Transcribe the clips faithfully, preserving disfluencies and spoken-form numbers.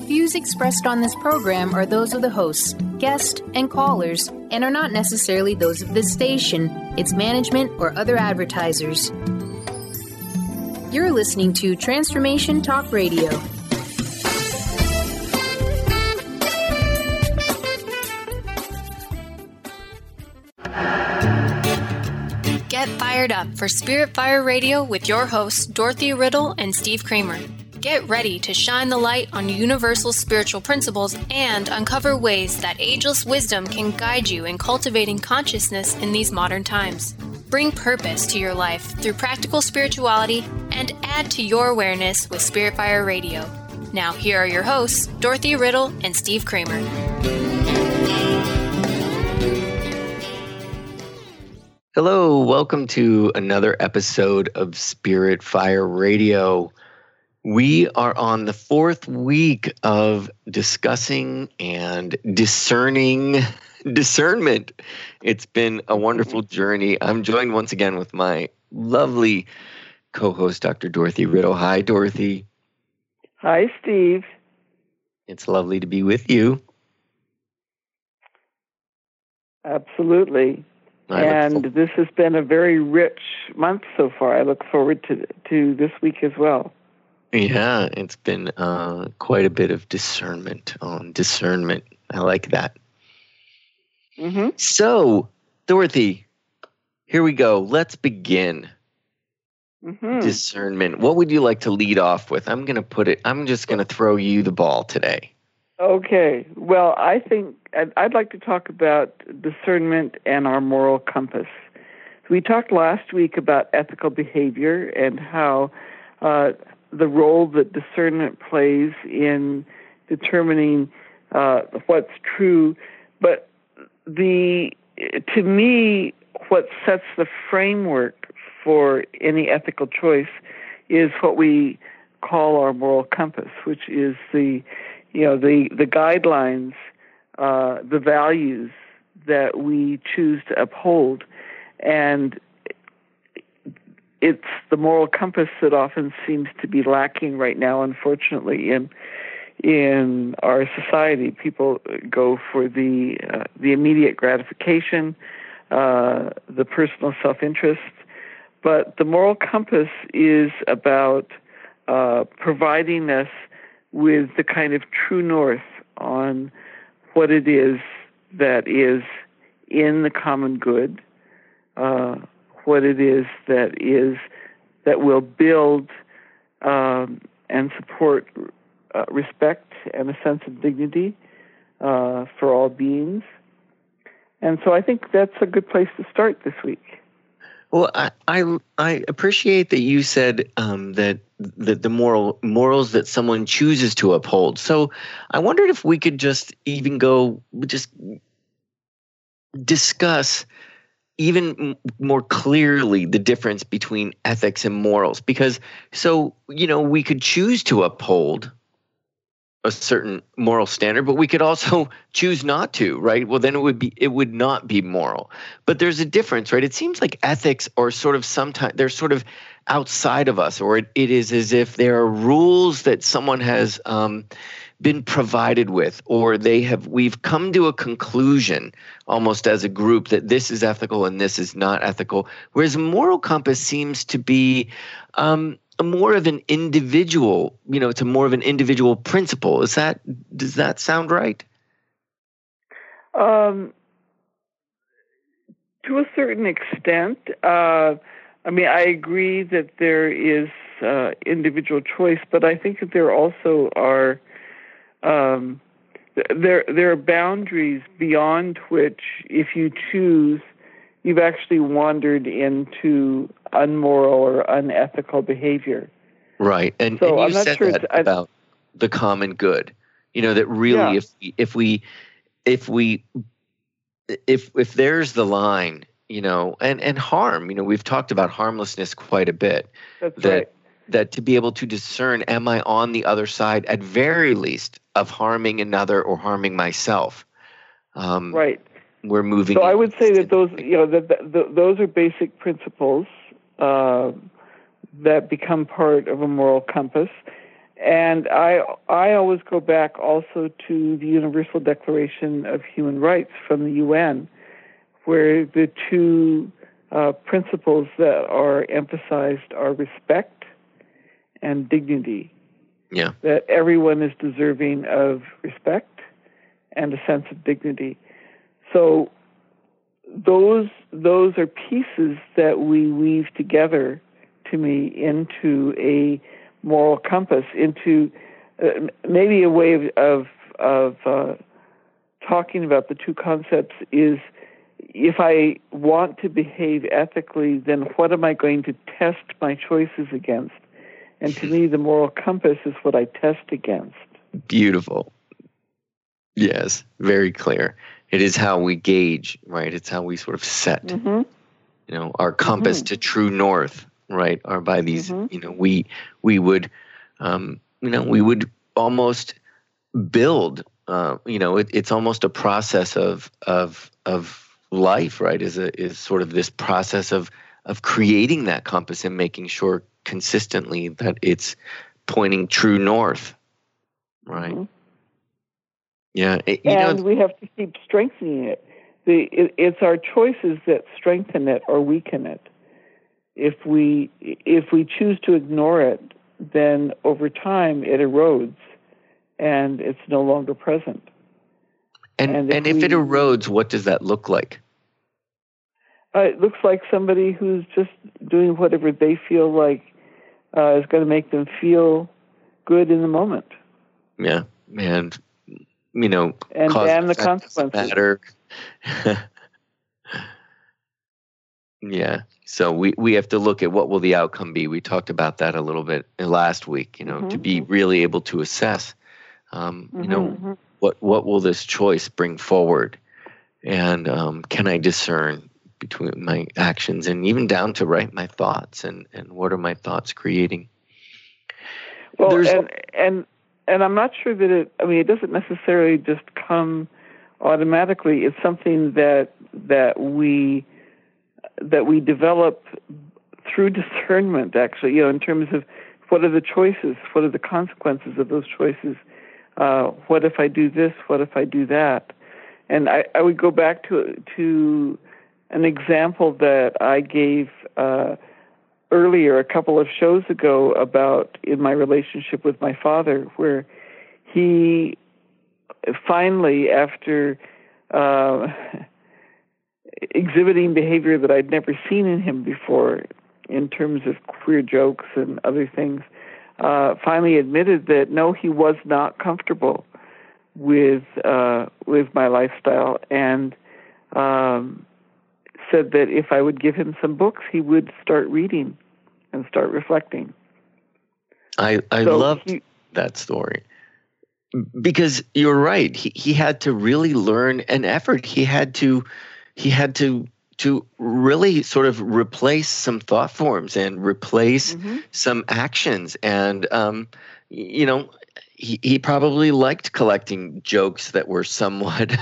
Views expressed on this program are those of the hosts, guests, and callers, and are not necessarily those of this station, its management, or other advertisers. You're listening to Transformation Talk Radio. Get fired up for Spirit Fire Radio with your hosts, Dorothy Riddle and Steve Kramer. Get ready to shine the light on universal spiritual principles and uncover ways that ageless wisdom can guide you in cultivating consciousness in these modern times. Bring purpose to your life through practical spirituality and add to your awareness with Spirit Fire Radio. Now, here are your hosts, Dorothy Riddle and Steve Kramer. Hello, welcome to another episode of Spirit Fire Radio. We are on the fourth week of discussing and discerning discernment. It's been a wonderful journey. I'm joined once again with my lovely co-host, Doctor Dorothy Riddle. Hi, Dorothy. Hi, Steve. It's lovely to be with you. Absolutely. And this has been a very rich month so far. I look forward to to this week as well. Yeah, it's been uh, quite a bit of discernment on discernment. I like that. Mm-hmm. So, Dorothy, here we go. Let's begin. Mm-hmm. Discernment. What would you like to lead off with? I'm going to put it, I'm just going to throw you the ball today. Okay. Well, I think I'd, I'd like to talk about discernment and our moral compass. We talked last week about ethical behavior and how uh, the role that discernment plays in determining uh, what's true. But the to me, what sets the framework for any ethical choice is what we call our moral compass, which is the you know, the, the guidelines, uh, the values that we choose to uphold. And it's the moral compass that often seems to be lacking right now, unfortunately, in in our society. People go for the uh, the immediate gratification, uh, the personal self-interest. But the moral compass is about uh, providing us with the kind of true north on what it is that is in the common good, uh, what it is that is that will build um, and support uh, respect and a sense of dignity uh, for all beings. And so I think that's a good place to start this week. Well, I I, I appreciate that you said um, that the, the moral morals that someone chooses to uphold. So I wondered if we could just even go just discuss even more clearly the difference between ethics and morals. Because so, you know, we could choose to uphold a certain moral standard, but we could also choose not to, right? Well, then it would be it would not be moral. But there's a difference, right? It seems like ethics are sort of sometimes they're sort of outside of us, or it, it is as if there are rules that someone has um, been provided with, or they have we've come to a conclusion almost as a group that this is ethical and this is not ethical. Whereas a moral compass seems to be um, a more of an individual, you know, it's a more of an individual principle. Is that, does that sound right? Um, to a certain extent. Uh, I mean, I agree that there is uh, individual choice, but I think that there also are um, there there are boundaries beyond which, if you choose, you've actually wandered into unmoral or unethical behavior. Right, and, so and you I'm not said sure that it's, about the common good. You know that really, yeah. if if we if we if if there's the line, you know, and and harm. You know, we've talked about harmlessness quite a bit. That's that, right. That to be able to discern, am I on the other side, at very least, of harming another or harming myself? Um, right. We're moving. So I would say that those, you know, that, that, that those are basic principles uh, that become part of a moral compass. And I I always go back also to the Universal Declaration of Human Rights from the U N, where the two uh, principles that are emphasized are respect and dignity. Yeah. That everyone is deserving of respect and a sense of dignity. So those those are pieces that we weave together, to me, into a moral compass, into uh, maybe a way of of, of uh, talking about the two concepts is, if I want to behave ethically, then what am I going to test my choices against? And to me, the moral compass is what I test against. Beautiful. Yes, very clear. It is how we gauge, right? It's how we sort of set, mm-hmm. you know, our compass mm-hmm. to true north, right? Or by these, mm-hmm. you know, we we would, um, you know, we would almost build, uh, you know, it, it's almost a process of of of life, right? Is a is sort of this process of of creating that compass and making sure consistently that it's pointing true north, right? Mm-hmm. Yeah, it, you and know, we have to keep strengthening it. The it, it's our choices that strengthen it or weaken it. If we if we choose to ignore it, then over time it erodes, and it's no longer present. And and if, and if we, it erodes, what does that look like? Uh, it looks like somebody who's just doing whatever they feel like uh, is going to make them feel good in the moment. Yeah, and you know, and damn the consequences. Matter. Yeah. So we, we have to look at what will the outcome be. We talked about that a little bit last week, you know, mm-hmm. to be really able to assess, um, mm-hmm. you know, what, what will this choice bring forward? And um, can I discern between my actions and even down to, right, my thoughts and, and what are my thoughts creating? Well, There's, and, and, and I'm not sure that it, I mean, it doesn't necessarily just come automatically. It's something that, that we, that we develop through discernment, actually, you know, in terms of what are the choices, what are the consequences of those choices, uh, what if I do this, what if I do that? And I, I would go back to to an example that I gave uh, earlier, a couple of shows ago, about in my relationship with my father, where he finally, after uh, exhibiting behavior that I'd never seen in him before, in terms of queer jokes and other things, uh, finally admitted that no, he was not comfortable with uh, with my lifestyle, and um, said that if I would give him some books, he would start reading and start reflecting. I I so loved he, that story, because you're right. He he had to really learn an effort. He had to he had to to really sort of replace some thought forms and replace mm-hmm. some actions. And um, you know, he he probably liked collecting jokes that were somewhat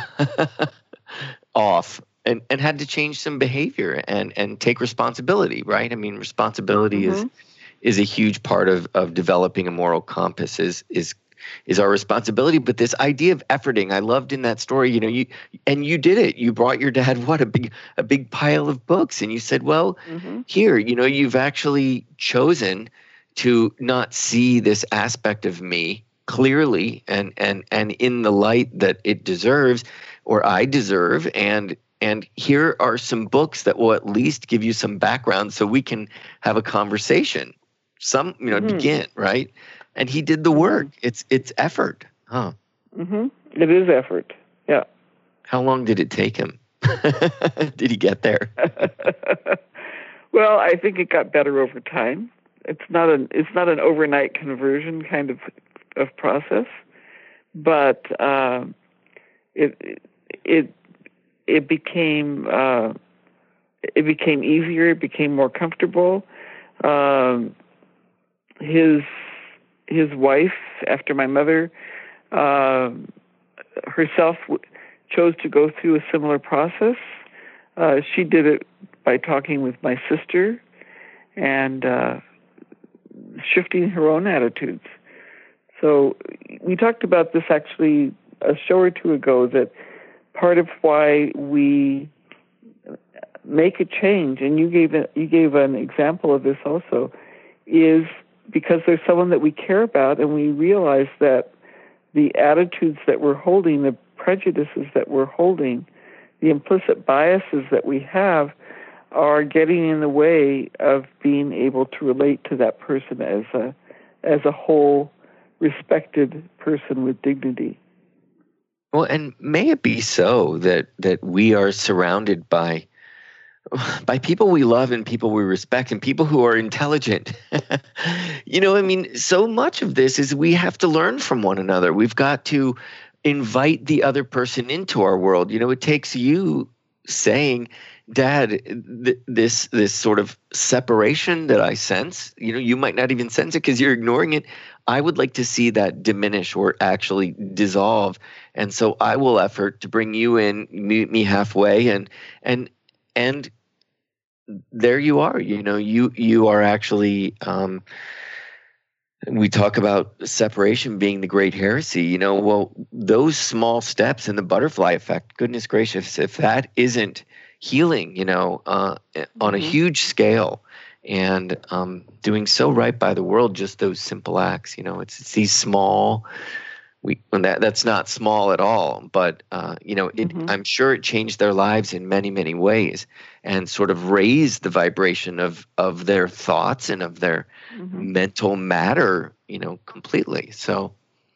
off. And, and had to change some behavior and, and take responsibility, right? I mean, responsibility mm-hmm. is is a huge part of, of developing a moral compass, is is is our responsibility. But this idea of efforting, I loved in that story, you know, you and you did it. You brought your dad what a big a big pile of books, and you said, well, mm-hmm. here, you know, you've actually chosen to not see this aspect of me clearly and and and in the light that it deserves, or I deserve, and And here are some books that will at least give you some background so we can have a conversation, some, you know, mm-hmm. begin, right? And he did the work. Mm-hmm. It's it's effort, huh? Mm-hmm. It is effort, yeah. How long did it take him? Did he get there? Well, I think it got better over time. It's not an it's not an overnight conversion kind of of process, but uh, it it. It became uh, it became easier. It became more comfortable. Um, his his wife, after my mother uh, herself w- chose to go through a similar process. Uh, she did it by talking with my sister and uh, shifting her own attitudes. So we talked about this actually a show or two ago, that part of why we make a change, and you gave a, you gave an example of this also, is because there's someone that we care about, and we realize that the attitudes that we're holding, the prejudices that we're holding, the implicit biases that we have are getting in the way of being able to relate to that person as a as a whole, respected person with dignity. Well, and may it be so that that we are surrounded by by people we love and people we respect and people who are intelligent. You know, I mean, so much of this is we have to learn from one another. We've got to invite the other person into our world. You know, it takes you saying, Dad, th- this this sort of separation that I sense, you know, you might not even sense it because you're ignoring it. I would like to see that diminish or actually dissolve. And so I will effort to bring you in, meet me halfway, and and and there you are. You know, you you are actually um, we talk about separation being the great heresy. You know, well, those small steps in the butterfly effect, goodness gracious, if that isn't healing, you know, uh, on a Mm-hmm. huge scale, and um, doing so right by the world, just those simple acts, you know, it's, it's these small, we, and that that's not small at all, but, uh, you know, it, Mhm. I'm sure it changed their lives in many, many ways, and sort of raised the vibration of, of their thoughts and of their Mhm. mental matter, you know, completely. So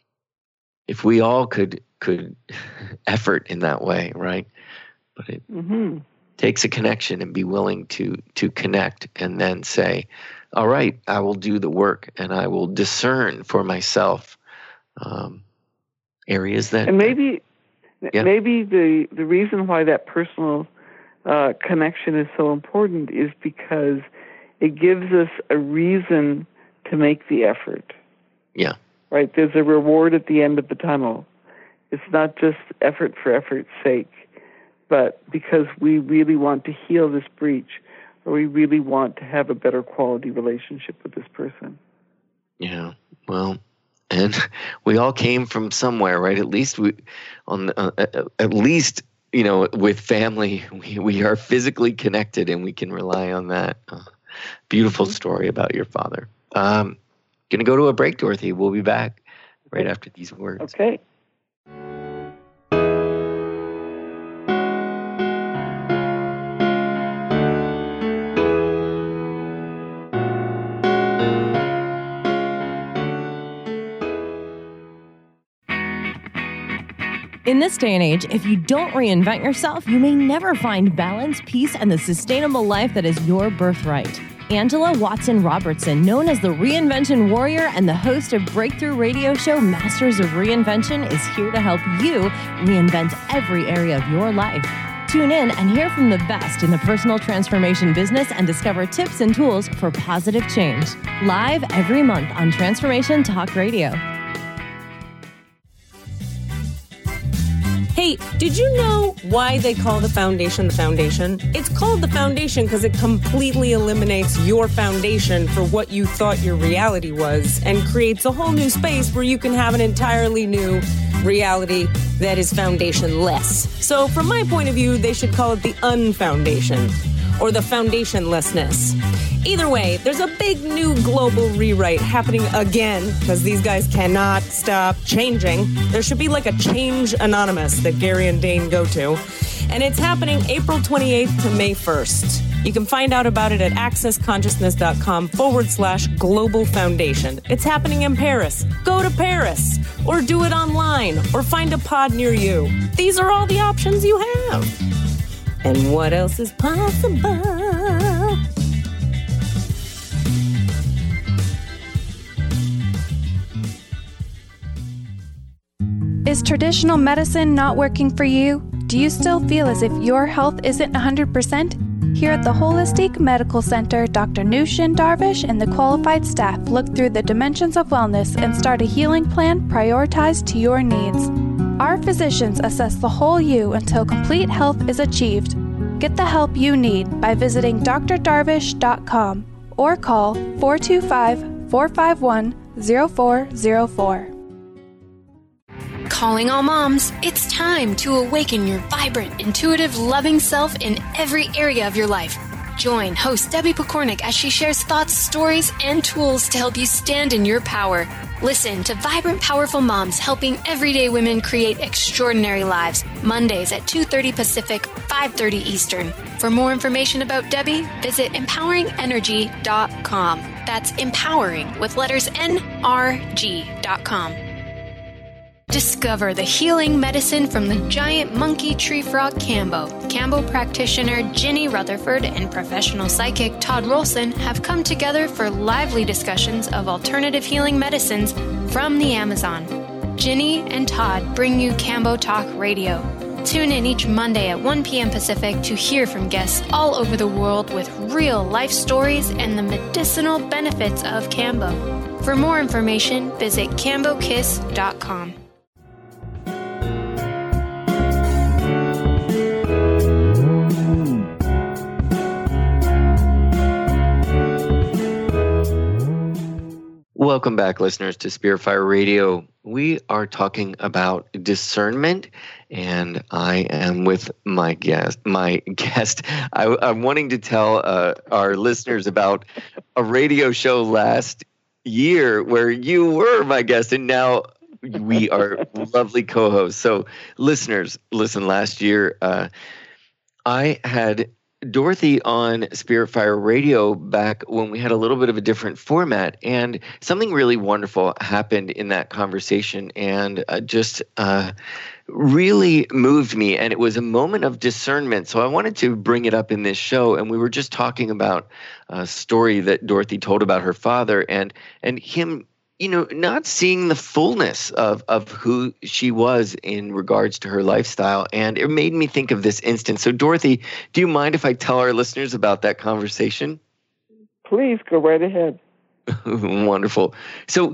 if we all could, could effort in that way, right? But it Mhm. takes a connection, and be willing to to connect, and then say, all right, I will do the work, and I will discern for myself um, areas that And maybe Yeah. maybe the the reason why that personal uh, connection is so important is because it gives us a reason to make the effort. Yeah. Right? There's a reward at the end of the tunnel. It's not just effort for effort's sake, but because we really want to heal this breach, or we really want to have a better quality relationship with this person. Yeah. Well, and we all came from somewhere, right? At least we, on uh, at least you know, with family, we we are physically connected, and we can rely on that. Uh, beautiful story about your father. Um, gonna go to a break, Dorothy. We'll be back right after these words. Okay. In this day and age, if you don't reinvent yourself, you may never find balance, peace, and the sustainable life that is your birthright. Angela Watson Robertson, known as the Reinvention Warrior and the host of breakthrough radio show Masters of Reinvention, is here to help you reinvent every area of your life. Tune in and hear from the best in the personal transformation business and discover tips and tools for positive change. Live every month on Transformation Talk Radio. Hey, did you know why they call the foundation the foundation? It's called the foundation because it completely eliminates your foundation for what you thought your reality was and creates a whole new space where you can have an entirely new reality that is foundationless. So from my point of view, they should call it the unfoundation or the foundationlessness. Either way, there's a big new global rewrite happening again because these guys cannot stop changing. There should be like a Change Anonymous that Gary and Dane go to. And it's happening April twenty-eighth to May first. You can find out about it at accessconsciousness.com forward slash global foundation. It's happening in Paris. Go to Paris or do it online or find a pod near you. These are all the options you have. And what else is possible? Is traditional medicine not working for you? Do you still feel as if your health isn't one hundred percent? Here at the Holistic Medical Center, Doctor Nushin Darvish and the qualified staff look through the dimensions of wellness and start a healing plan prioritized to your needs. Our physicians assess the whole you until complete health is achieved. Get the help you need by visiting d r darvish dot com or call four two five, four five one, zero four zero four. Calling all moms, it's time to awaken your vibrant, intuitive, loving self in every area of your life. Join host Debbie Pokornik as she shares thoughts, stories, and tools to help you stand in your power. Listen to Vibrant, Powerful Moms helping everyday women create extraordinary lives. Mondays at two thirty Pacific, five thirty Eastern. For more information about Debbie, visit empowering energy dot com. That's empowering with letters N R G dot com. Discover the healing medicine from the giant monkey tree frog Kambo. Kambo practitioner Ginny Rutherford and professional psychic Todd Rolson have come together for lively discussions of alternative healing medicines from the Amazon. Ginny and Todd bring you Kambo Talk Radio. Tune in each Monday at one p.m. Pacific to hear from guests all over the world with real life stories and the medicinal benefits of Kambo. For more information, visit kambo kiss dot com. Welcome back, listeners, to Spirit Fire Radio. We are talking about discernment, and I am with my guest. My guest, I, I'm wanting to tell uh, our listeners about a radio show last year where you were my guest, and now we are lovely co-hosts. So, listeners, listen. Last year, uh, I had Dorothy on Spirit Fire Radio back when we had a little bit of a different format, and something really wonderful happened in that conversation, and uh, just uh, really moved me, and it was a moment of discernment. So I wanted to bring it up in this show, and we were just talking about a story that Dorothy told about her father, and and him, you know, not seeing the fullness of, of who she was in regards to her lifestyle. And it made me think of this instance. So, Dorothy, do you mind if I tell our listeners about that conversation? Please go right ahead. Wonderful. So,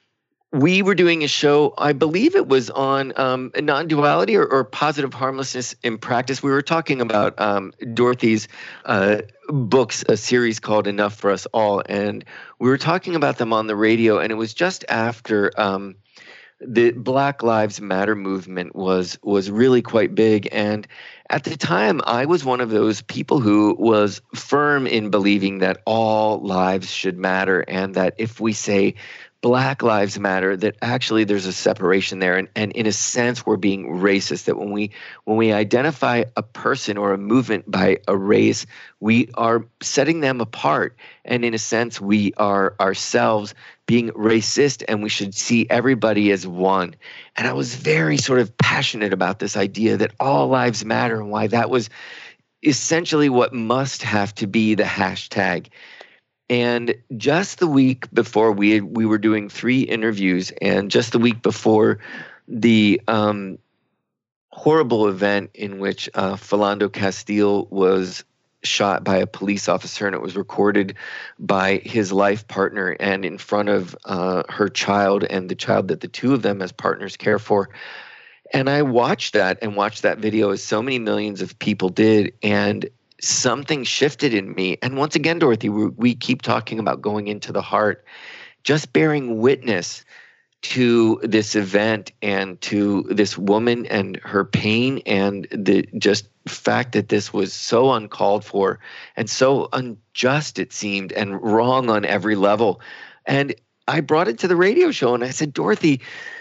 we were doing a show, I believe it was on um, non-duality or, or positive harmlessness in practice. We were talking about um, Dorothy's uh, books, a series called Enough for Us All, and we were talking about them on the radio, and it was just after um, the Black Lives Matter movement was was really quite big. And at the time, I was one of those people who was firm in believing that all lives should matter, and that if we say Black Lives Matter, that actually there's a separation there, and, and in a sense we're being racist, that when we when we identify a person or a movement by a race, we are setting them apart, and in a sense we are ourselves being racist, and we should see everybody as one. And I was very sort of passionate about this idea that all lives matter, and why that was essentially what must have to be the hashtag. And just the week before, we had, we were doing three interviews, and just the week before the um, horrible event in which uh, Philando Castile was shot by a police officer, and it was recorded by his life partner and in front of uh, her child and the child that the two of them as partners care for. And I watched that and watched that video as so many millions of people did, and something shifted in me. And once again, Dorothy, we, we keep talking about going into the heart, just bearing witness to this event and to this woman and her pain, and the just fact that this was so uncalled for and so unjust, it seemed, and wrong on every level. And I brought it to the radio show, and I said, Dorothy,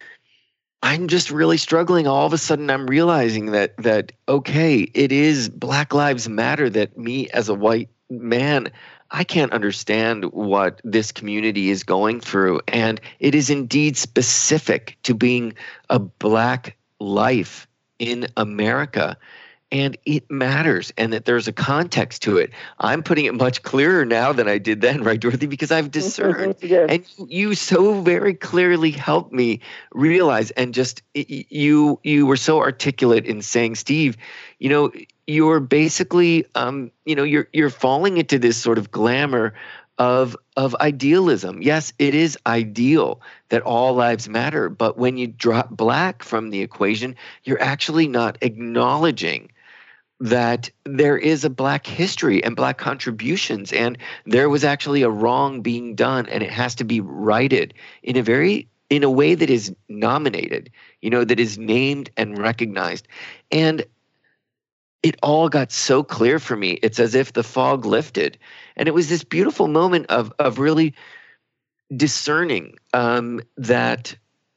I'm just really struggling. All of a sudden, I'm realizing that, that okay, it is Black Lives Matter, that me as a white man, I can't understand what this community is going through. And it is indeed specific to being a Black life in America. And it matters, and that there's a context to it. I'm putting it much clearer now than I did then, right, Dorothy? Because I've discerned. Yes. And you, you so very clearly helped me realize, and just you you were so articulate in saying, Steve, you know, you're basically, um, you know, you're you're falling into this sort of glamour of of idealism. Yes, it is ideal that all lives matter, but when you drop Black from the equation, you're actually not acknowledging that there is a Black history and Black contributions, and there was actually a wrong being done, and it has to be righted in a very in a way that is nominated, you know, that is named and recognized. And it all got so clear for me. It's as if the fog lifted. And it was this beautiful moment of of really discerning um, that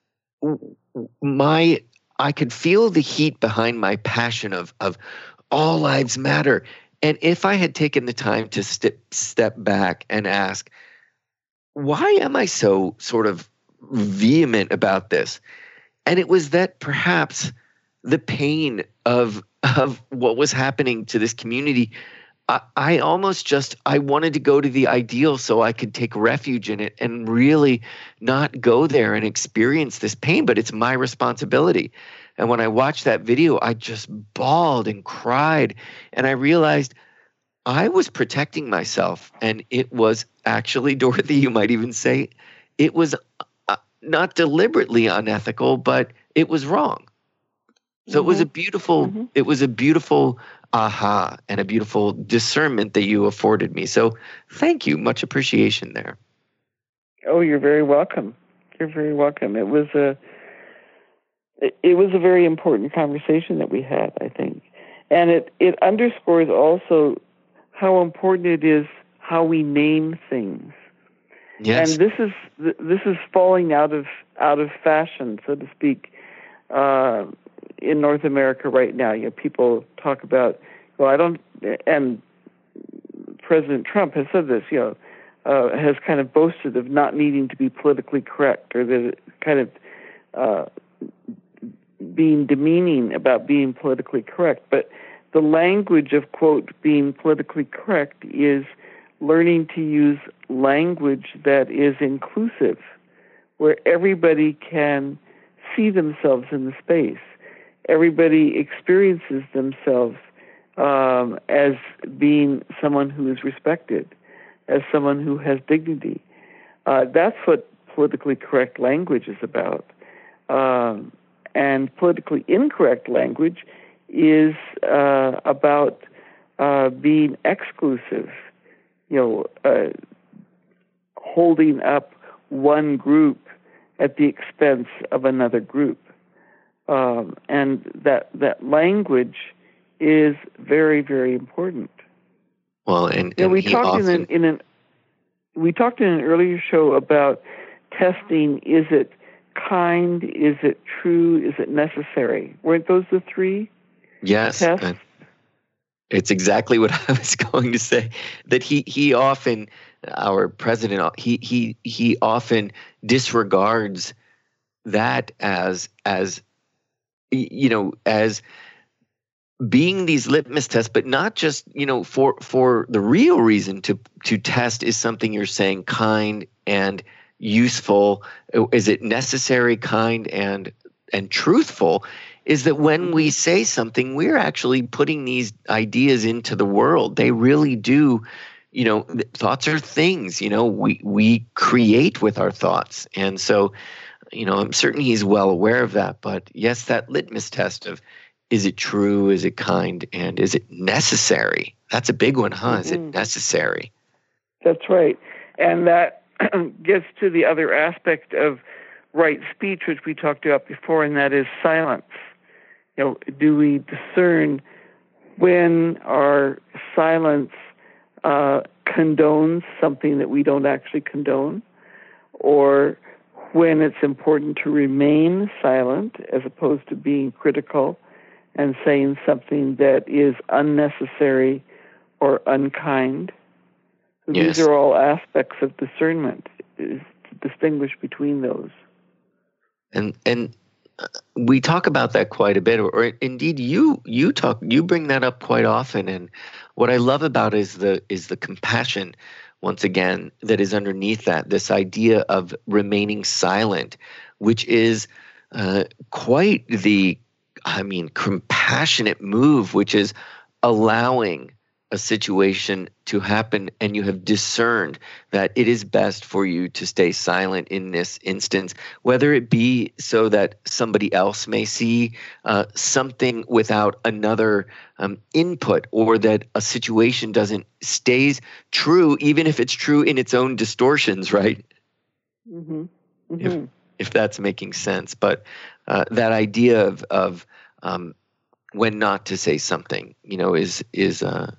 my I could feel the heat behind my passion of of all lives matter. And if I had taken the time to step step back and ask, why am I so sort of vehement about this? And it was that perhaps the pain of of what was happening to this community, I, I almost just, I wanted to go to the ideal so I could take refuge in it and really not go there and experience this pain, but it's my responsibility. And when I watched that video, I just bawled and cried, and I realized I was protecting myself, and it was actually, Dorothy, you might even say, it was uh, not deliberately unethical, but it was wrong. So mm-hmm. it was a beautiful, mm-hmm. it was a beautiful aha and a beautiful discernment that you afforded me. So thank you. Much appreciation there. Oh, you're very welcome. You're very welcome. It was a, it was a very important conversation that we had, I think. And it, it underscores also how important it is how we name things. Yes. And this is, this is falling out of, out of fashion, so to speak, uh, in North America right now. You know, people talk about, well, I don't, and President Trump has said this, you know, uh, has kind of boasted of not needing to be politically correct, or that it kind of uh, being demeaning about being politically correct. But the language of, quote, being politically correct is learning to use language that is inclusive, where everybody can see themselves in the space. Everybody experiences themselves um, as being someone who is respected, as someone who has dignity. Uh, that's what politically correct language is about. Um, and politically incorrect language is uh, about uh, being exclusive, you know, uh, holding up one group at the expense of another group. Um, and that that language is very, very important. Well, and, and you know, we he talked often... in an, in an we talked in an earlier show about testing. Is it kind? Is it true? Is it necessary? Weren't those the three? Yes. Tests? And it's exactly what I was going to say. That he he often, our president, he he he often disregards that as as. you know, as being these litmus tests, but not just, you know, for for the real reason to to test is something you're saying kind and useful. Is it necessary, kind, and and truthful? Is that when we say something, we're actually putting these ideas into the world. They really do, you know, thoughts are things, you know, we we create with our thoughts. And so, you know, I'm certain he's well aware of that. But yes, that litmus test of, is it true, is it kind, and is it necessary? That's a big one, huh? Mm-hmm. Is it necessary? That's right. And that gets to the other aspect of right speech, which we talked about before, and that is silence. You know, do we discern when our silence uh, condones something that we don't actually condone, or when it's important to remain silent as opposed to being critical and saying something that is unnecessary or unkind? So yes. These are all aspects of discernment, is to distinguish between those. And and we talk about that quite a bit, or, or indeed you you talk you bring that up quite often. And what I love about it is the is the compassion, once again, that is underneath that, this idea of remaining silent, which is uh, quite the, I mean, compassionate move, which is allowing a situation to happen, and you have discerned that it is best for you to stay silent in this instance, whether it be so that somebody else may see uh, something without another um, input, or that a situation doesn't stays true, even if it's true in its own distortions, right? Mm-hmm. Mm-hmm. If, if that's making sense. But uh, that idea of of um, when not to say something, you know, is is uh,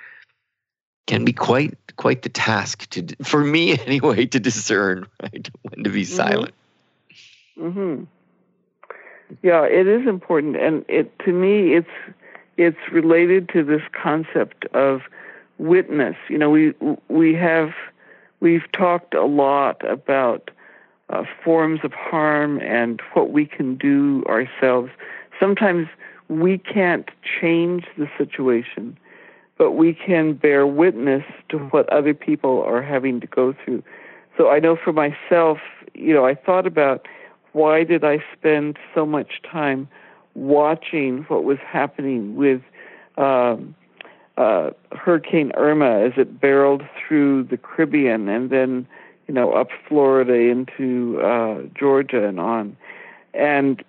can be quite quite the task to for me anyway to discern, right, when to be mm-hmm. silent. Mm-hmm. Yeah, it is important, and it to me it's it's related to this concept of witness. You know, we we have we've talked a lot about uh, forms of harm and what we can do ourselves. Sometimes we can't change the situation, but we can bear witness to what other people are having to go through. So I know for myself, you know, I thought about why did I spend so much time watching what was happening with um, uh, Hurricane Irma as it barreled through the Caribbean and then, you know, up Florida into uh, Georgia and on. And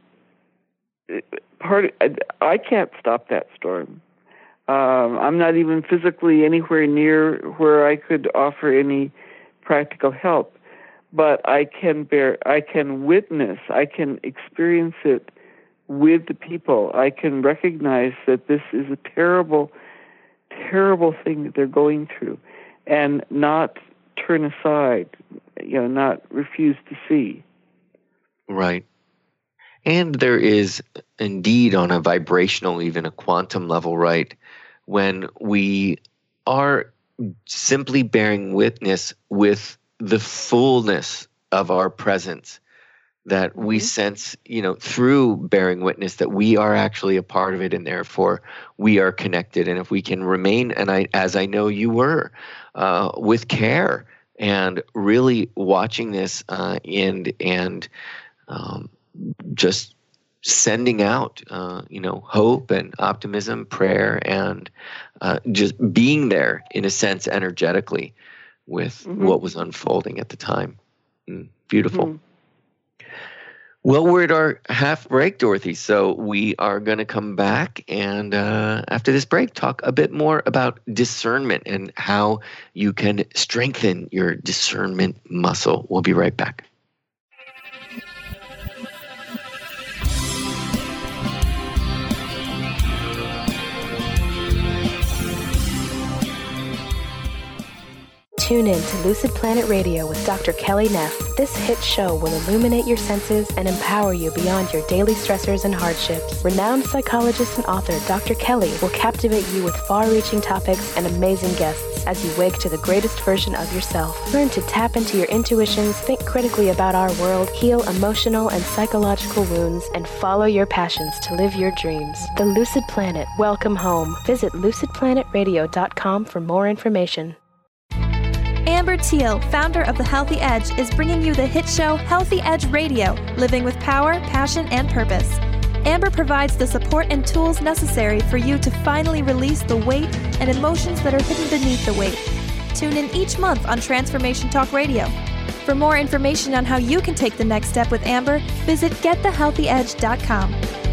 part of, I can't stop that storm. Um, I'm not even physically anywhere near where I could offer any practical help. But I can bear, I can witness, I can experience it with the people. I can recognize that this is a terrible, terrible thing that they're going through, and not turn aside, you know, not refuse to see. Right. And there is indeed on a vibrational, even a quantum level, right, when we are simply bearing witness with the fullness of our presence, that we sense, you know, through bearing witness that we are actually a part of it, and therefore we are connected. And if we can remain, and I, as I know you were, uh, with care and really watching this uh, and and um, just sending out, uh, you know, hope and optimism, prayer, and uh, just being there in a sense energetically with mm-hmm. what was unfolding at the time. Mm, beautiful. Mm-hmm. Well, we're at our half break, Dorothy, so we are going to come back and uh, after this break, talk a bit more about discernment and how you can strengthen your discernment muscle. We'll be right back. Tune in to Lucid Planet Radio with Doctor Kelly Neff. This hit show will illuminate your senses and empower you beyond your daily stressors and hardships. Renowned psychologist and author Doctor Kelly will captivate you with far-reaching topics and amazing guests as you wake to the greatest version of yourself. Learn to tap into your intuitions, think critically about our world, heal emotional and psychological wounds, and follow your passions to live your dreams. The Lucid Planet. Welcome home. Visit lucid planet radio dot com for more information. Amber Teal, founder of The Healthy Edge, is bringing you the hit show Healthy Edge Radio, living with power, passion, and purpose. Amber provides the support and tools necessary for you to finally release the weight and emotions that are hidden beneath the weight. Tune in each month on Transformation Talk Radio. For more information on how you can take the next step with Amber, visit get the healthy edge dot com.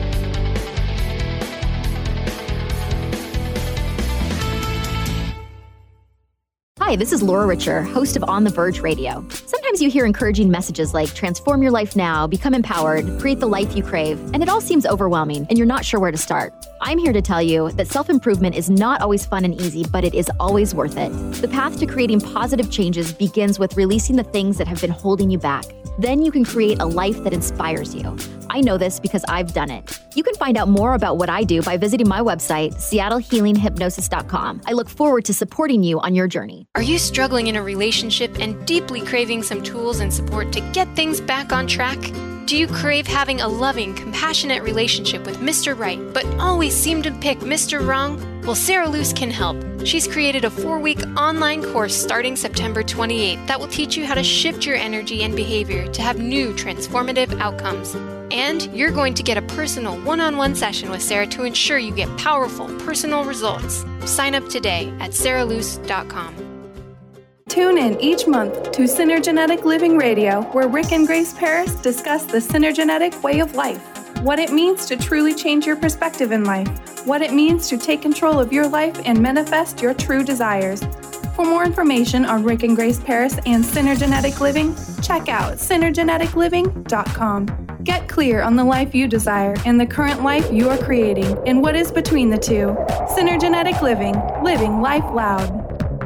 Hi, this is Laura Richer, host of On the Verge Radio. Sometimes you hear encouraging messages like transform your life now, become empowered, create the life you crave, and it all seems overwhelming and you're not sure where to start. I'm here to tell you that self-improvement is not always fun and easy, but it is always worth it. The path to creating positive changes begins with releasing the things that have been holding you back. Then you can create a life that inspires you. I know this because I've done it. You can find out more about what I do by visiting my website, seattle healing hypnosis dot com. I look forward to supporting you on your journey. Are you struggling in a relationship and deeply craving some tools and support to get things back on track? Do you crave having a loving, compassionate relationship with Mister Right, but always seem to pick Mister Wrong? Well, Sarah Luce can help. She's created a four-week online course starting September twenty-eighth that will teach you how to shift your energy and behavior to have new transformative outcomes. And you're going to get a personal one-on-one session with Sarah to ensure you get powerful, personal results. Sign up today at sarah luce dot com. Tune in each month to Synergenetic Living Radio, where Rick and Grace Paris discuss the synergenetic way of life, what it means to truly change your perspective in life, what it means to take control of your life and manifest your true desires. For more information on Rick and Grace Paris and Synergenetic Living, check out synergenetic living dot com. Get clear on the life you desire and the current life you are creating and what is between the two. Synergenetic Living, living life loud.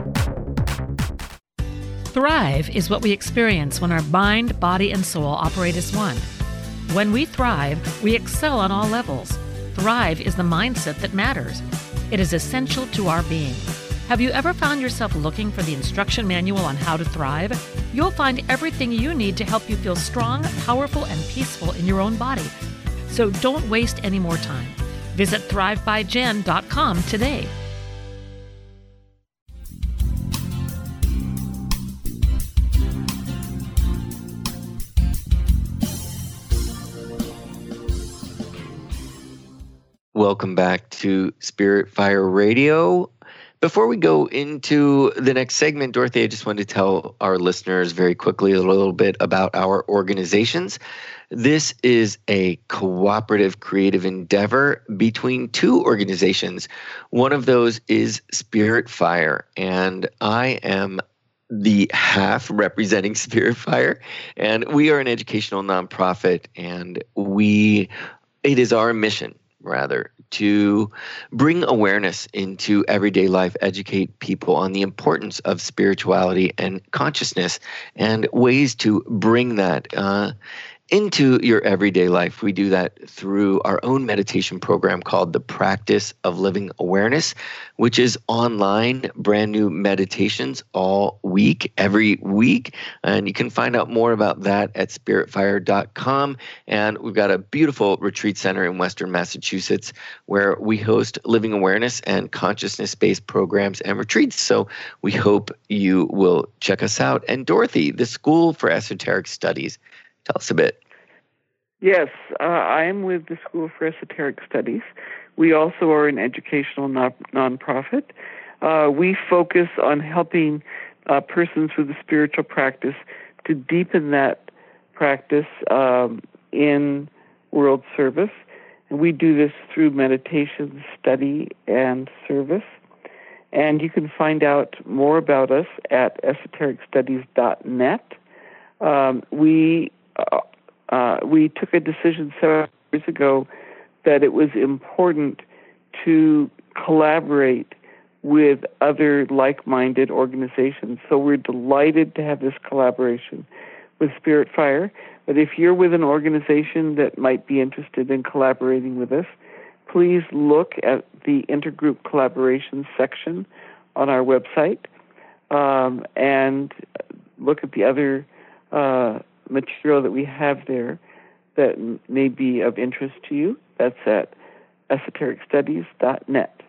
Thrive is what we experience when our mind, body, and soul operate as one. When we thrive, we excel on all levels. Thrive is the mindset that matters. It is essential to our being. Have you ever found yourself looking for the instruction manual on how to thrive? You'll find everything you need to help you feel strong, powerful, and peaceful in your own body. So don't waste any more time. Visit thrive by jen dot com today. Welcome back to Spirit Fire Radio. Before we go into the next segment, Dorothy, I just wanted to tell our listeners very quickly a little bit about our organizations. This is a cooperative creative endeavor between two organizations. One of those is Spirit Fire, and I am the half representing Spirit Fire, and we are an educational nonprofit, and we it is our mission, rather, to bring awareness into everyday life, educate people on the importance of spirituality and consciousness and ways to bring that uh, into your everyday life. We do that through our own meditation program called The Practice of Living Awareness, which is online, brand new meditations all week, every week. And you can find out more about that at spirit fire dot com. And we've got a beautiful retreat center in Western Massachusetts where we host living awareness and consciousness-based programs and retreats. So we hope you will check us out. And Dorothy, the School for Esoteric Studies, tell us a bit. Yes, uh, I am with the School for Esoteric Studies. We also are an educational non- nonprofit. Uh, we focus on helping uh, persons with a spiritual practice to deepen that practice um, in world service. And we do this through meditation, study, and service. And you can find out more about us at esoteric studies dot net. Um, we uh, uh, we took a decision several years ago that it was important to collaborate with other like-minded organizations. So we're delighted to have this collaboration with Spirit Fire. But if you're with an organization that might be interested in collaborating with us, please look at the intergroup collaboration section on our website um, and look at the other uh, material that we have there that m- may be of interest to you. That's at esoteric studies dot net.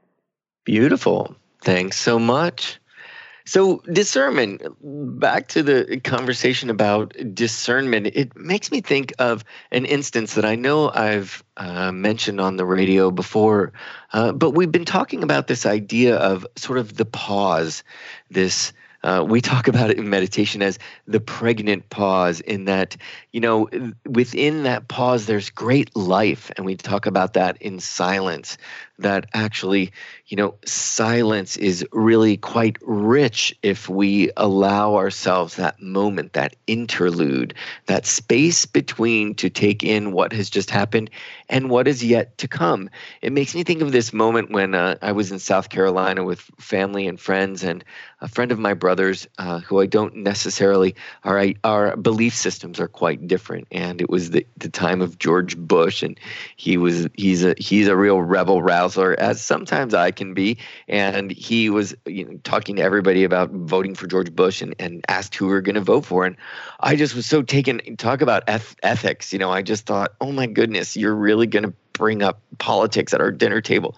Beautiful. Thanks so much. So discernment, back to the conversation about discernment, it makes me think of an instance that I know I've uh, mentioned on the radio before, uh, but we've been talking about this idea of sort of the pause, this Uh, we talk about it in meditation as the pregnant pause, in that, you know, within that pause, there's great life. And we talk about that in silence, that actually, you know, silence is really quite rich if we allow ourselves that moment, that interlude, that space between to take in what has just happened and what is yet to come. It makes me think of this moment when uh, I was in South Carolina with family and friends, and a friend of my brother's, uh, who I don't necessarily, our, our belief systems are quite different. And it was the, the time of George Bush, and he was, he's a, he's a real rebel rouser, as sometimes I can be. And he was, you know, talking to everybody about voting for George Bush, and, and asked who we were going to vote for. And I just was so taken, talk about eth- ethics. You know, I just thought, oh my goodness, you're really going to bring up politics at our dinner table.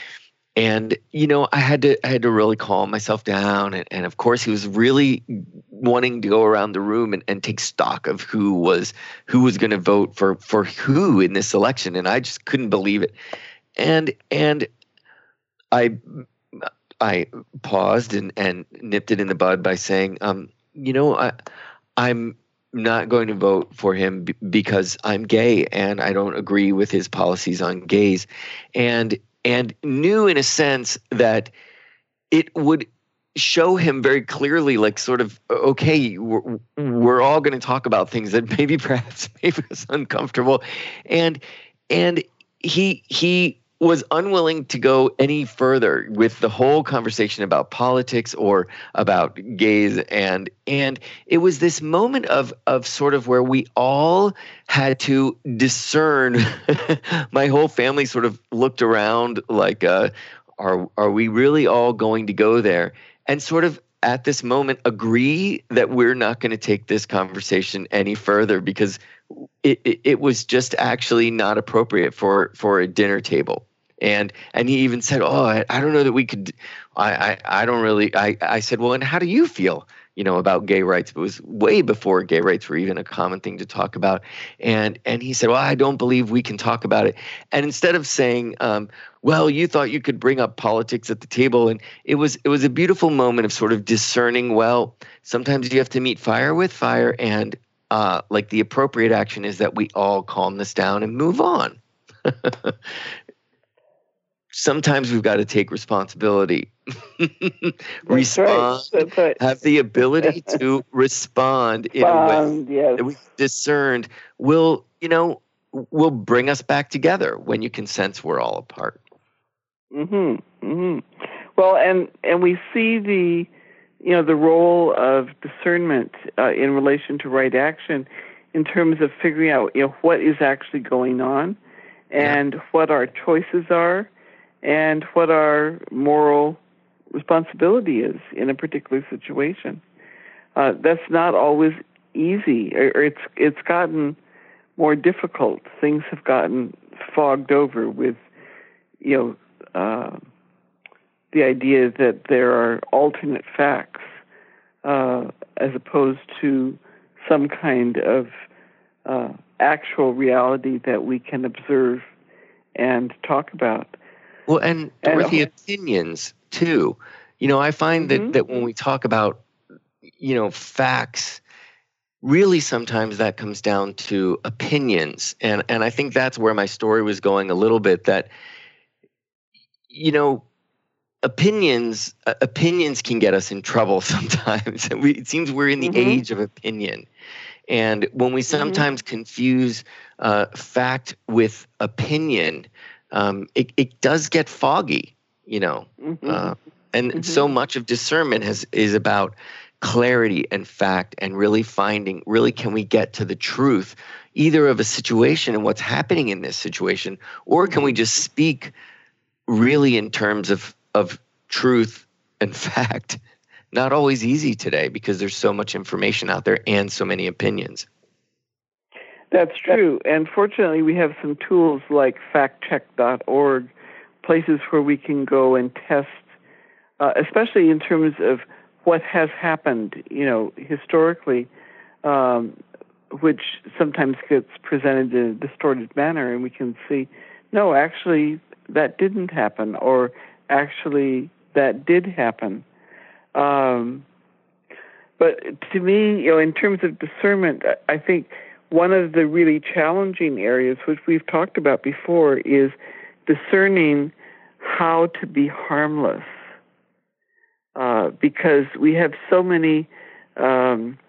And, you know, I had to I had to really calm myself down. And, and of course, he was really wanting to go around the room and, and take stock of who was who was going to vote for for who in this election. And I just couldn't believe it. And and I I paused and, and nipped it in the bud by saying, um, you know, I, I'm not going to vote for him b- because I'm gay and I don't agree with his policies on gays. And and knew in a sense that it would show him very clearly, like sort of, okay, we're, we're all going to talk about things that maybe perhaps made us uncomfortable. And, and he, he was unwilling to go any further with the whole conversation about politics or about gays. And, and it was this moment of, of sort of where we all had to discern. My whole family sort of looked around like, uh, are, are we really all going to go there? And sort of at this moment agree that we're not going to take this conversation any further because it, it, it was just actually not appropriate for, for a dinner table. And and he even said, oh, I, I don't know that we could, I, I, I don't really, I, I said, well, and how do you feel, you know, about gay rights? It was way before gay rights were even a common thing to talk about. And and he said, well, I don't believe we can talk about it. And instead of saying, um, well, you thought you could bring up politics at the table. And it was it was a beautiful moment of sort of discerning, well, sometimes you have to meet fire with fire. And uh, like the appropriate action is that we all calm this down and move on. Sometimes we've got to take responsibility. Respond, right. Right. Have the ability to respond in Bond, a way yes. that we discerned will, you know, will bring us back together when you can sense we're all apart. Mm-hmm. Mm-hmm. Well, and and we see the, you know, the role of discernment uh, in relation to right action in terms of figuring out, you know, what is actually going on and yeah. what our choices are and what our moral responsibility is in a particular situation. Uh, that's not always easy, or, or it's it's gotten more difficult. Things have gotten fogged over with, you know, uh, the idea that there are alternate facts uh, as opposed to some kind of uh, actual reality that we can observe and talk about. Well, and Dorothy, and, opinions too. You know, I find mm-hmm. that, that when we talk about, you know, facts, really sometimes that comes down to opinions. And and I think that's where my story was going a little bit, that, you know, opinions uh, opinions can get us in trouble sometimes. we, it seems we're in the mm-hmm. age of opinion. And when we sometimes mm-hmm. confuse uh, fact with opinion, Um, it, it does get foggy, you know, mm-hmm. uh, and mm-hmm. so much of discernment has, is about clarity and fact and really finding, really, can we get to the truth either of a situation and what's happening in this situation, or can we just speak really in terms of, of truth and fact? Not always easy today because there's so much information out there and so many opinions. That's true. And fortunately, we have some tools like fact check dot org, places where we can go and test, uh, especially in terms of what has happened, you know, historically, um, which sometimes gets presented in a distorted manner, and we can see, no, actually, that didn't happen, or actually, that did happen. Um, but to me, you know, in terms of discernment, I think one of the really challenging areas, which we've talked about before, is discerning how to be harmless. Uh, because we have so many, um,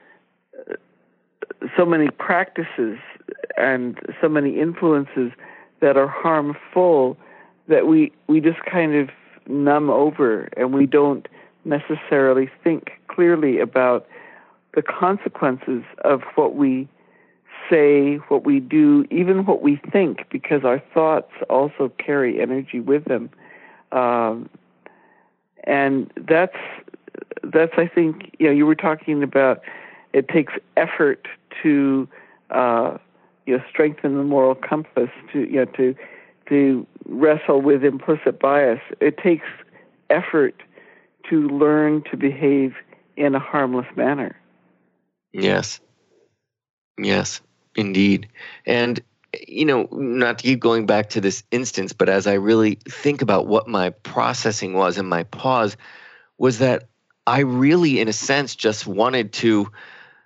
so many practices and so many influences that are harmful that we, we just kind of numb over, and we don't necessarily think clearly about the consequences of what we say, what we do, even what we think, because our thoughts also carry energy with them. Um, and that's, that's, I think, you know, you were talking about it takes effort to, uh, you know, strengthen the moral compass, to, you know, to, to wrestle with implicit bias. It takes effort to learn to behave in a harmless manner. Yes. Yes. Indeed. And, you know, not to keep going back to this instance, but as I really think about what my processing was and my pause, was that I really, in a sense, just wanted to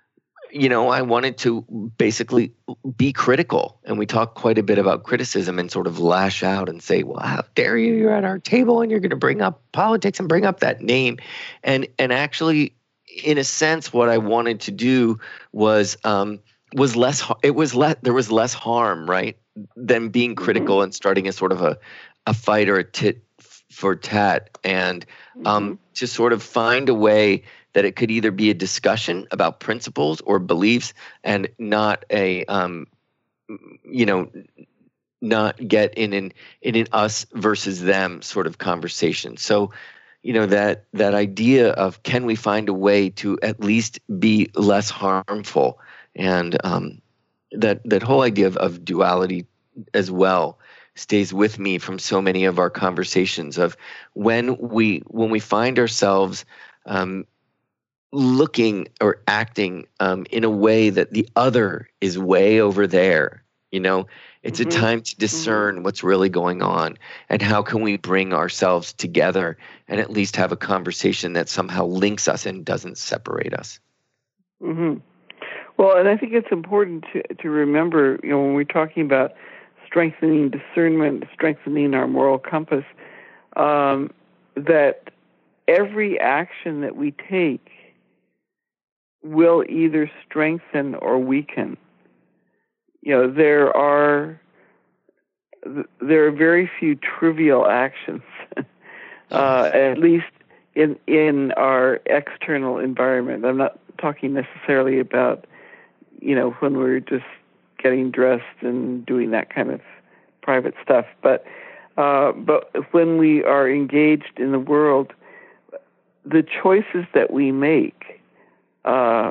you know, I wanted to basically be critical. And we talk quite a bit about criticism and sort of lash out and say, well, how dare you? You're at our table and you're going to bring up politics and bring up that name. And and actually, in a sense, what I wanted to do was um, was less, it was less, there was less harm, right, than being critical mm-hmm. and starting a sort of a, a fight or a tit for tat. And um, mm-hmm. to sort of find a way that it could either be a discussion about principles or beliefs and not a, um, you know, not get in an, in an us versus them sort of conversation. So, you know, that, that idea of can we find a way to at least be less harmful, and um, that, that whole idea of, of duality as well stays with me from so many of our conversations of when we, when we find ourselves um, looking or acting um, in a way that the other is way over there. You know, it's mm-hmm. a time to discern mm-hmm. what's really going on, and how can we bring ourselves together and at least have a conversation that somehow links us and doesn't separate us. Mm-hmm. Well, and I think it's important to to remember, you know, when we're talking about strengthening discernment, strengthening our moral compass, um, that every action that we take will either strengthen or weaken. You know, there are there are very few trivial actions, uh, at least in in our external environment. I'm not talking necessarily about, you know, when we're just getting dressed and doing that kind of private stuff, but uh, but when we are engaged in the world, the choices that we make, uh,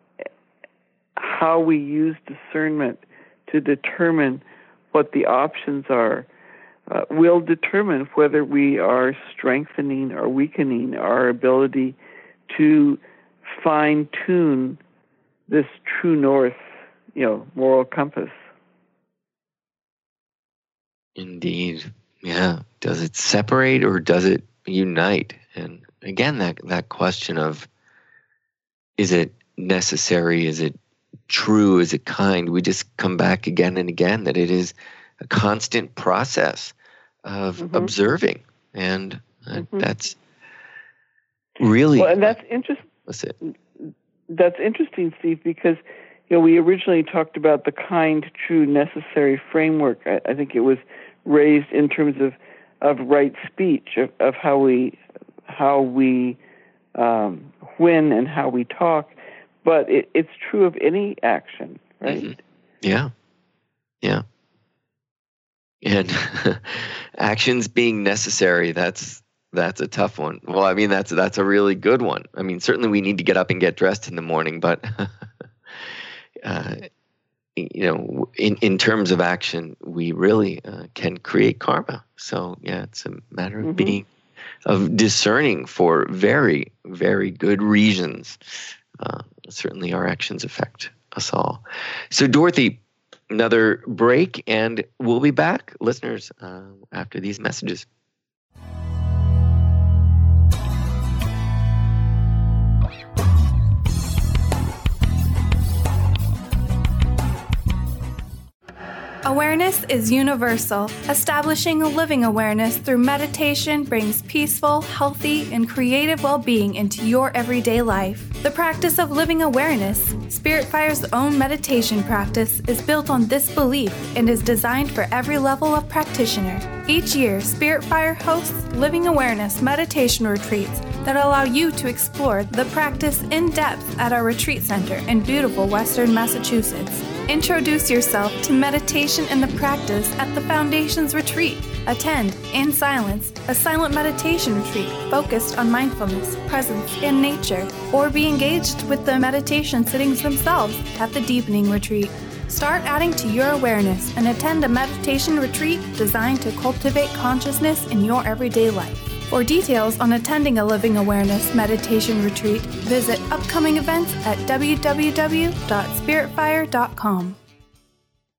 how we use discernment to determine what the options are, uh, will determine whether we are strengthening or weakening our ability to fine-tune this true north, you know, moral compass. Indeed. Yeah. Does it separate or does it unite? And again, that, that question of, is it necessary? Is it true? Is it kind? We just come back again and again that it is a constant process of mm-hmm. observing. And uh, mm-hmm. that's really... Well, and that's interesting. That's it. That's interesting, Steve, because, you know, we originally talked about the kind, true, necessary framework. I, I think it was raised in terms of, of right speech, of, of how we, how we um, when and how we talk. But it, it's true of any action, right? Mm-hmm. Yeah. Yeah. And actions being necessary, that's that's a tough one. Well, I mean, that's that's a really good one. I mean, certainly we need to get up and get dressed in the morning, but uh, you know, in, in terms of action, we really uh, can create karma. So yeah, it's a matter of mm-hmm. being, of discerning for very, very good reasons. Uh, certainly our actions affect us all. So Dorothy, another break, and we'll be back, listeners, uh, after these messages. Awareness is universal. Establishing a living awareness through meditation brings peaceful, healthy, and creative well-being into your everyday life. The practice of living awareness, Spirit Fire's own meditation practice, is built on this belief and is designed for every level of practitioner. Each year, Spirit Fire hosts living awareness meditation retreats that allow you to explore the practice in depth at our retreat center in beautiful Western Massachusetts. Introduce yourself to meditation and the practice at the Foundation's retreat. Attend, in silence, a silent meditation retreat focused on mindfulness, presence, and nature, or be engaged with the meditation sittings themselves at the Deepening Retreat. Start adding to your awareness and attend a meditation retreat designed to cultivate consciousness in your everyday life. For details on attending a Living Awareness meditation retreat, visit upcoming events at w w w dot spirit fire dot com.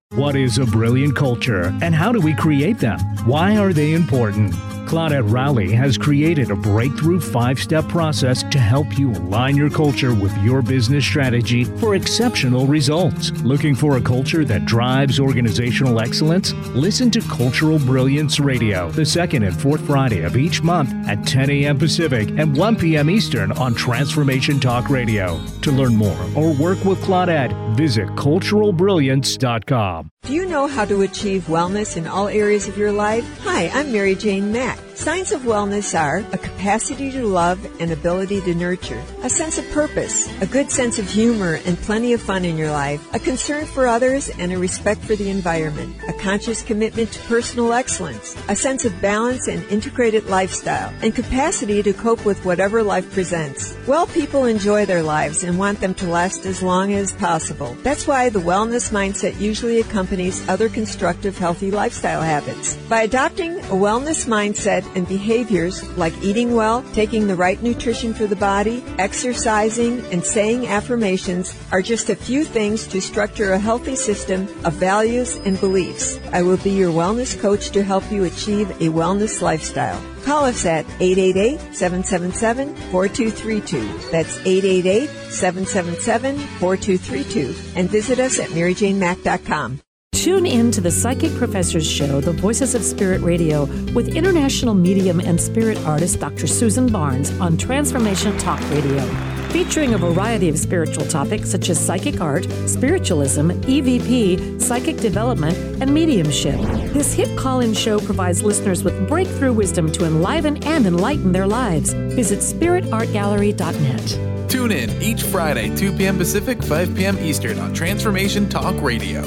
What is a brilliant culture, and how do we create them? Why are they important? Claudette Rowley has created a breakthrough five-step process to help you align your culture with your business strategy for exceptional results. Looking for a culture that drives organizational excellence? Listen to Cultural Brilliance Radio, the second and fourth Friday of each month at ten a.m. Pacific and one p.m. Eastern on Transformation Talk Radio. To learn more or work with Claudette, visit cultural brilliance dot com. Do you know how to achieve wellness in all areas of your life? Hi, I'm Mary Jane Mack. Signs of wellness are a capacity to love and ability to nurture, a sense of purpose, a good sense of humor and plenty of fun in your life, a concern for others and a respect for the environment, a conscious commitment to personal excellence, a sense of balance and integrated lifestyle, and capacity to cope with whatever life presents. Well people enjoy their lives and want them to last as long as possible. That's why the wellness mindset usually accompanies other constructive, healthy lifestyle habits. By adopting a wellness mindset and behaviors like eating well, taking the right nutrition for the body, exercising, and saying affirmations are just a few things to structure a healthy system of values and beliefs. I will be your wellness coach to help you achieve a wellness lifestyle. Call us at eight eight eight, seven seven seven, four two three two. That's eight eight eight, seven seven seven, four two three two. And visit us at mary jane mack dot com. Tune in to the Psychic Professors Show, The Voices of Spirit Radio, with international medium and spirit artist Doctor Susan Barnes on Transformation Talk Radio, featuring a variety of spiritual topics such as psychic art, spiritualism, E V P, psychic development, and mediumship. This hit call-in show provides listeners with breakthrough wisdom to enliven and enlighten their lives. Visit spirit art gallery dot net. Tune in each Friday, two p.m. Pacific, five p.m. Eastern on Transformation Talk Radio.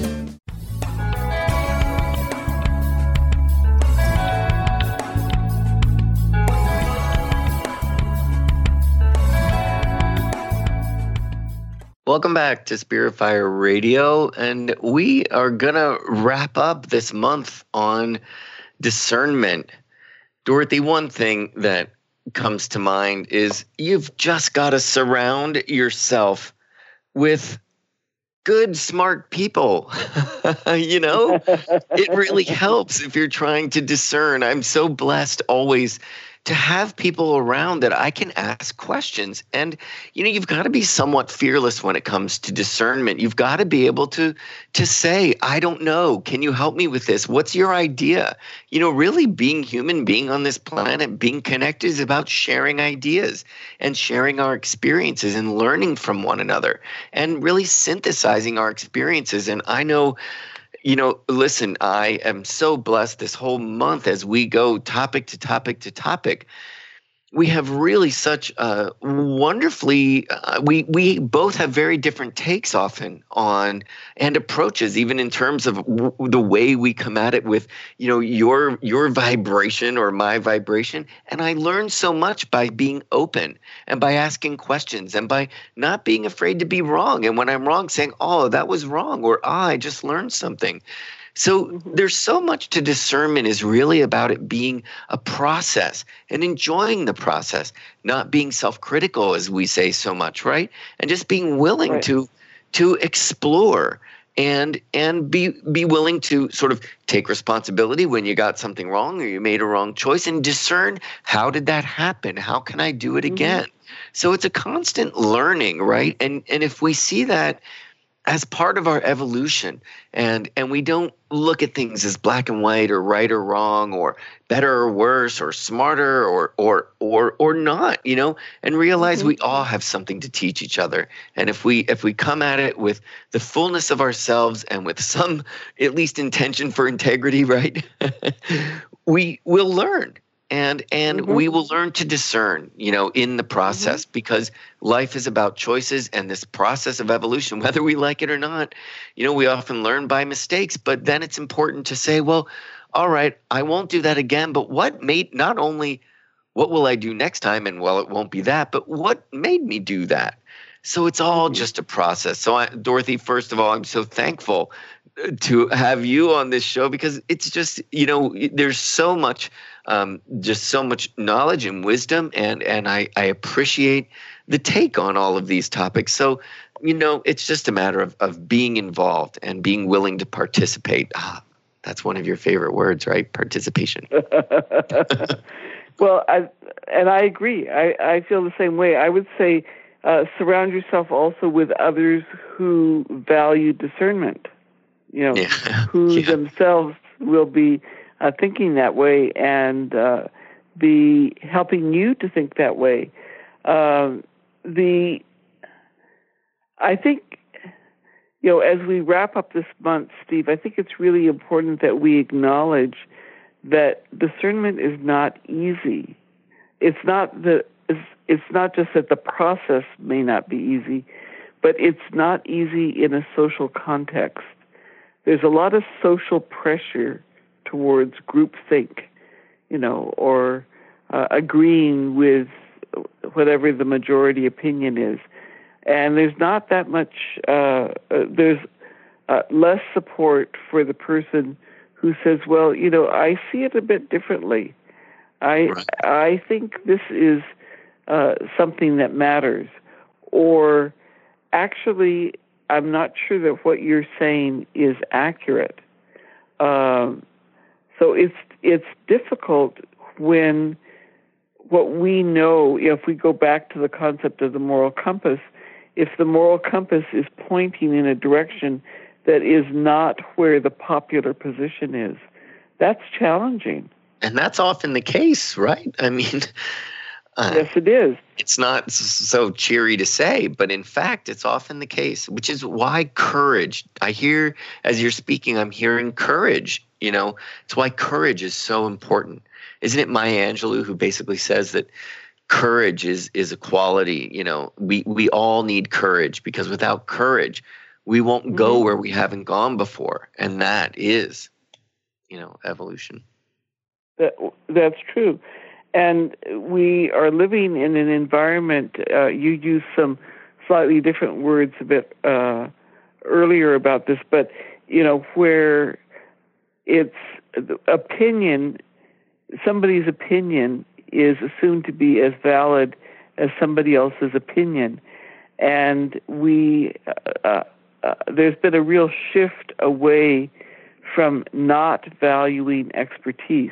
Welcome back to Spirit Fire Radio, and we are going to wrap up this month on discernment. Dorothy, one thing that comes to mind is you've just got to surround yourself with good, smart people. You know, it really helps if you're trying to discern. I'm so blessed always to have people around that I can ask questions. And, you know, you've got to be somewhat fearless when it comes to discernment. You've got to be able to to say, I don't know. Can you help me with this? What's your idea? You know, really being human, being on this planet, being connected is about sharing ideas and sharing our experiences and learning from one another and really synthesizing our experiences. And I know, you know, listen, I am so blessed this whole month as we go topic to topic to topic. We have really such a wonderfully, uh, we we both have very different takes often on and approaches, even in terms of w- the way we come at it with, you know, your your vibration or my vibration. And I learned so much by being open and by asking questions and by not being afraid to be wrong. And when I'm wrong, saying, oh, that was wrong, or ah, I just learned something. So there's so much to discernment is really about it being a process and enjoying the process, not being self-critical, as we say so much, right? And just being willing right. to to explore and and be be willing to sort of take responsibility when you got something wrong or you made a wrong choice and discern, how did that happen? How can I do it mm-hmm. again? So it's a constant learning, right? And and if we see that as part of our evolution, and and we don't look at things as black and white or right or wrong or better or worse or smarter or or or or not, you know, and realize mm-hmm. we all have something to teach each other. And if we if we come at it with the fullness of ourselves and with some at least intention for integrity, right, we will learn. And and mm-hmm. we will learn to discern, you know, in the process mm-hmm. because life is about choices and this process of evolution, whether we like it or not. You know, we often learn by mistakes, but then it's important to say, well, all right, I won't do that again. But what made not only what will I do next time? And well, it won't be that, but what made me do that? So it's all just a process. So I, Dorothy, first of all, I'm so thankful to have you on this show because it's just, you know, there's so much Um, just so much knowledge and wisdom, and and I, I appreciate the take on all of these topics. So you know, it's just a matter of, of being involved and being willing to participate. Ah, that's one of your favorite words, right? Participation. Well, I, and I agree. I, I feel the same way. I would say uh, surround yourself also with others who value discernment, you know, yeah. who yeah. themselves will be uh, thinking that way and uh, be helping you to think that way. Um, the I think, you know, as we wrap up this month, Steve, I think it's really important that we acknowledge that discernment is not easy. It's not the it's, it's not just that the process may not be easy, but it's not easy in a social context. There's a lot of social pressure towards groupthink, you know, or uh, agreeing with whatever the majority opinion is. And there's not that much, uh, uh, there's uh, less support for the person who says, well, you know, I see it a bit differently. I right. I think this is uh, something that matters. Or actually, I'm not sure that what you're saying is accurate. Um, so it's it's difficult when what we know, you know, if we go back to the concept of the moral compass, if the moral compass is pointing in a direction that is not where the popular position is, that's challenging. And that's often the case, right? I mean, uh, yes, it is. It's not so cheery to say, but in fact, it's often the case, which is why courage, I hear, as you're speaking, I'm hearing courage, you know, it's why courage is so important. Isn't it Maya Angelou who basically says that courage is is a quality, you know, we, we all need courage, because without courage, we won't go mm-hmm. where we haven't gone before. And that is, you know, evolution. That, that's true. And we are living in an environment, uh, you used some slightly different words a bit uh, earlier about this, but, you know, where it's opinion, somebody's opinion is assumed to be as valid as somebody else's opinion. And we, uh, uh, there's been a real shift away from not valuing expertise.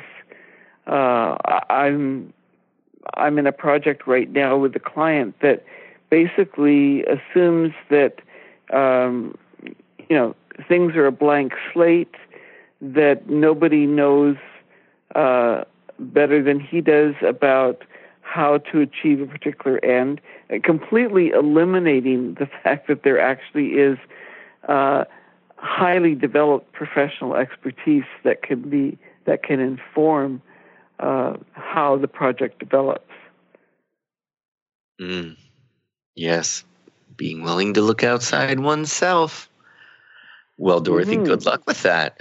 Uh, I'm I'm in a project right now with a client that basically assumes that um, you know things are a blank slate, that nobody knows uh, better than he does about how to achieve a particular end, and completely eliminating the fact that there actually is uh, highly developed professional expertise that can be that can inform uh, how the project develops. Mm. Yes, being willing to look outside oneself. Well, Dorothy, mm-hmm. good luck with that.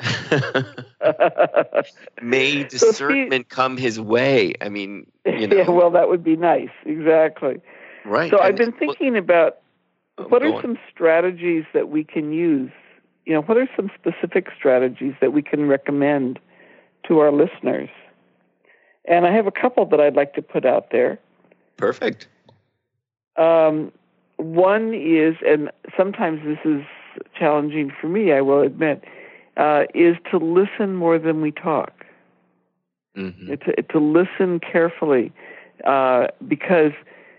May discernment so come his way. I mean, you know. Yeah, well, that would be nice. Exactly. Right. So and I've been thinking well, about what are on. some strategies that we can use? You know, what are some specific strategies that we can recommend to our listeners? And I have a couple that I'd like to put out there. Perfect. Um, one is, and sometimes this is challenging for me, I will admit, uh, is to listen more than we talk. Mm-hmm. To, to listen carefully, uh, because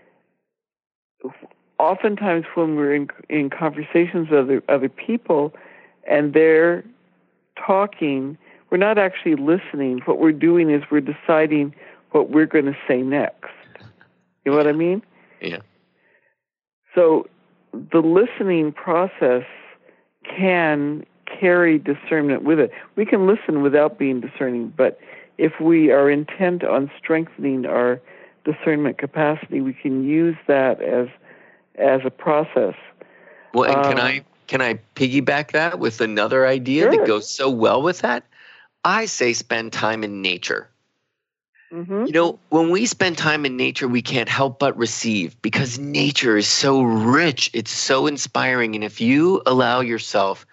oftentimes when we're in, in conversations with other, other people and they're talking, we're not actually listening. What we're doing is we're deciding what we're going to say next. You know what I mean? Yeah. So the listening process can carry discernment with it. We can listen without being discerning, but if we are intent on strengthening our discernment capacity, we can use that as as a process. Well, and um, can I can I piggyback that with another idea sure. that goes so well with that? I say spend time in nature. Mm-hmm. You know, when we spend time in nature, we can't help but receive, because nature is so rich. It's so inspiring. And if you allow yourself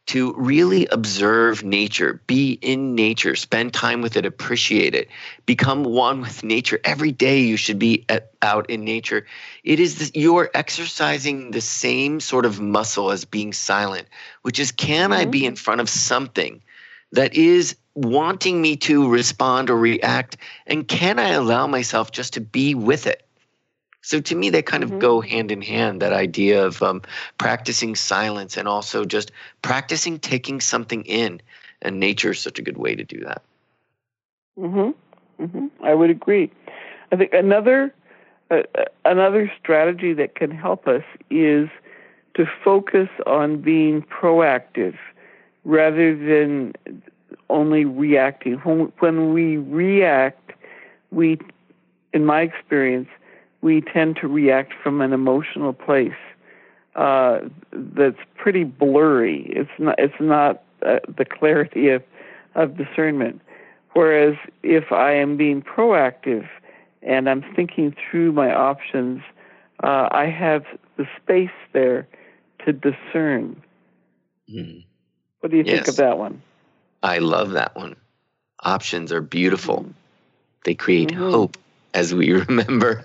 to really observe nature, be in nature, spend time with it, appreciate it, become one with nature. Every day you should be at, out in nature. It is this, you're exercising the same sort of muscle as being silent, which is, can mm-hmm. I be in front of something that is wanting me to respond or react, and can I allow myself just to be with it? So to me, they kind of mm-hmm. go hand in hand, that idea of um, practicing silence and also just practicing taking something in. And nature is such a good way to do that. Mm-hmm. Mm-hmm. I would agree. I think another uh, another strategy that can help us is to focus on being proactive rather than only reacting. When, when we react, we, in my experience, we tend to react from an emotional place uh, that's pretty blurry. It's not. It's not uh, the clarity of of discernment. Whereas if I am being proactive and I'm thinking through my options, uh, I have the space there to discern. Mm. What do you yes. think of that one? I love that one. Options are beautiful. Mm-hmm. They create mm-hmm. hope, as we remember.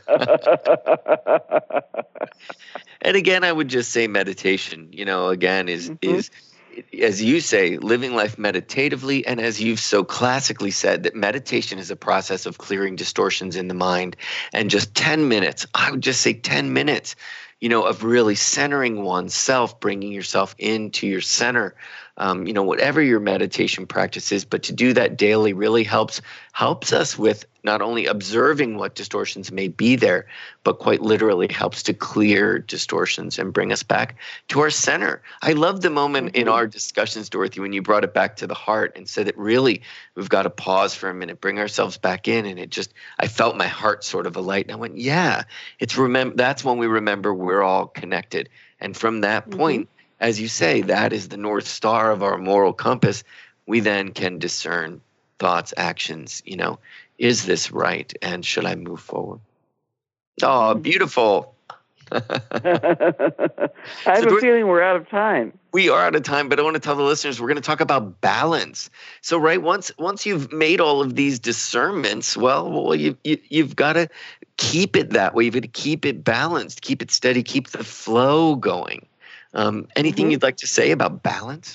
And again, I would just say meditation, you know, again, is, mm-hmm. is, as you say, living life meditatively. And as you've so classically said, that meditation is a process of clearing distortions in the mind. And just ten minutes, I would just say ten minutes, you know, of really centering oneself, bringing yourself into your center. Um, you know, whatever your meditation practice is, but to do that daily really helps helps us with not only observing what distortions may be there, but quite literally helps to clear distortions and bring us back to our center. I love the moment mm-hmm. in our discussions, Dorothy, when you brought it back to the heart and said that really we've got to pause for a minute, bring ourselves back in. And it just, I felt my heart sort of alight. And I went, yeah, it's remember. That's when we remember we're all connected. And from that mm-hmm. point, as you say, that is the North Star of our moral compass. We then can discern thoughts, actions, you know, is this right? And should I move forward? Oh, beautiful. I have so a feeling we're out of time. We are out of time, but I want to tell the listeners we're going to talk about balance. So, right, once once you've made all of these discernments, well, well you, you, you've got to keep it that way. You've got to keep it balanced, keep it steady, keep the flow going. Um, anything mm-hmm. you'd like to say about balance?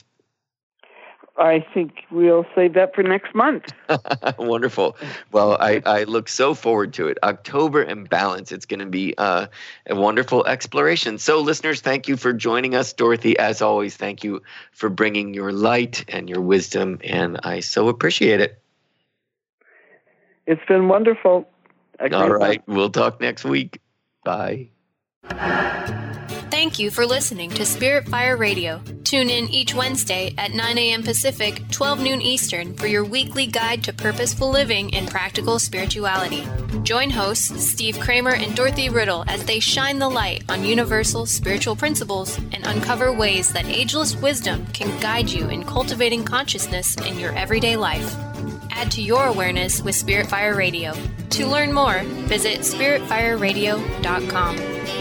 I think we'll save that for next month. Wonderful. Well, I, I look so forward to it. October and balance. It's going to be uh, a wonderful exploration. So, listeners, thank you for joining us. Dorothy, as always, thank you for bringing your light and your wisdom, and I so appreciate it. It's been wonderful. All right. We'll talk next week. Bye. Thank you for listening to Spirit Fire Radio. Tune in each Wednesday at nine a.m. Pacific, twelve noon Eastern for your weekly guide to purposeful living and practical spirituality. Join hosts Steve Kramer and Dorothy Riddle as they shine the light on universal spiritual principles and uncover ways that ageless wisdom can guide you in cultivating consciousness in your everyday life. Add to your awareness with Spirit Fire Radio. To learn more, visit spirit fire radio dot com.